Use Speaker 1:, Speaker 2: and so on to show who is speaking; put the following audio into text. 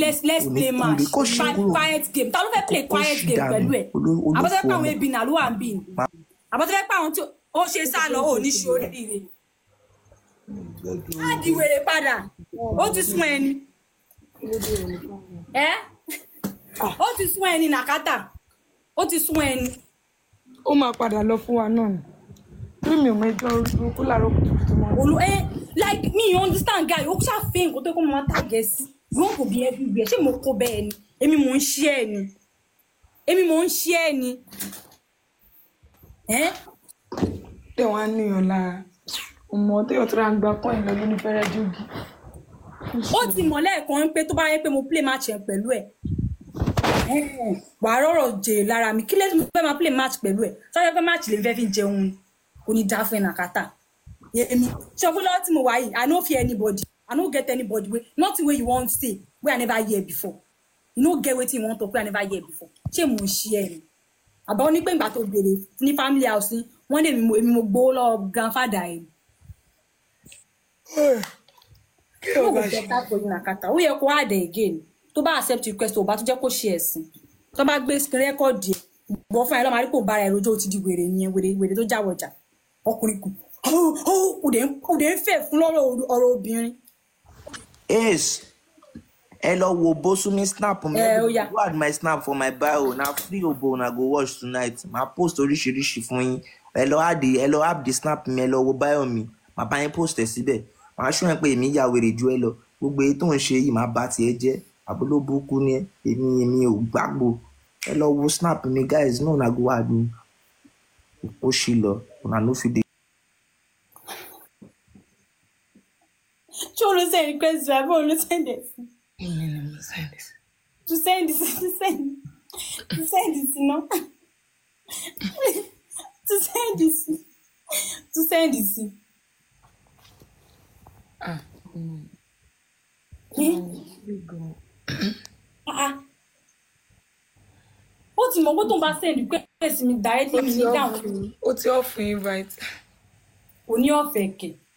Speaker 1: let's play match. Quiet game. Ta ló fẹ́ play quiet game pẹ̀lú ẹ̀? Àbọ̀tẹ́ pé àwọn ebi náà ló wà ń bì ní. Àbọ̀tẹ́ pé àwọn tí ó ṣe sá lọ ò ní ṣe oríire. Á di wèrè padà. Ó ti sún ẹni. Ó ti sún ẹni nàkátà. Ó ti sún ẹni.
Speaker 2: Ó máa padà lọ fún wa náà ni. Bí mi ò mẹjọ orúkú láàárọ̀ kùtùkùtù mọ́.
Speaker 1: Like me, you understand, guy? Ó ṣàfihàn nǹkan tó kọ́ máa tàgẹ̀ sí. You want to be everywhere. Ṣé mo kó bẹ́ẹ̀ ni? Èmi mò ń ṣí ẹ̀ ni.
Speaker 2: Tẹ̀ wá níyàn lára. Ọmọ tẹ́yọ̀ tó ra ń gba kọ́ìn lọ lóní fẹ́rẹ́ jógi.
Speaker 1: Ó ti mọ̀ lẹ́ẹ̀kan pé tó bá yẹ pé mo play match yẹn pẹ̀lú ẹ̀. Wàá rọ̀rọ̀ jèrè lára mi. Kí lè mo fẹ́ máa play match pẹ̀lú ẹ̀? Sọ́jọ́ pé match lè fẹ́ fi jẹun. Kò ní dá fún ẹ̀ nàkátà. Èmi ṣe fún lọ́wọ́ tí mo wà yìí, I no fear anybody. I no get anybody wey nothing wey you wan say wey I never hear before. You no get wetin you wan talk wey I never hear before. Ṣé mo ń ṣe ẹ̀ ni? Àbá ó ní pé ìgbà tó béèrè ní family house ni wọ́n lè èmi mo gbowó lọ́wọ́ grandfather ẹ̀.
Speaker 2: Kí o bá ṣe?
Speaker 1: Ó yẹ kó add again. Tó bá accept request ò bá tó jẹ́ kó ṣe ẹ̀sìn. Tó bá gbé screen record ẹ̀ gbọ́ fún ẹ lọ́mọ àríkò bára ẹ̀ lójó ti di wèrè nìyẹn wèrè tó jáwọ́jà ọkùnrin kù. Kò dé ń fẹ́ fún lọ́rọ̀ ọ̀rọ̀ obìnrin.
Speaker 3: Ace, ẹ lọ wo Bosumi snap mi. Go add my snap for my bio. Na free obo na go watch tonight. Ma post oríṣiríṣi fún yín. Ẹ lọ add the snap mi, ẹ lọ wo bio mi. Ma bá yín post ẹ síbẹ̀. Màá ṣọ́ ẹ pé èmi ya wèrè ju ẹ lọ. Gbogbo èyí tó ń ṣe yìí máa bá tiẹ̀ jẹ́. Àbúlò burúkú ni èmi ò gbàgbọ́. Ẹ lọ wo snap mi guys. No na go add me. Ó ṣì lọ. Una no fit dey.
Speaker 1: Ṣé o ló send request to àbí o ló send it? To send this, no? To send this. Ó ti mọ̀ pé tó ń bá send request mi directly mi ní dáhùn.
Speaker 2: Ó ti off invite.
Speaker 1: Kò ní ọ̀fẹ́ kẹ̀.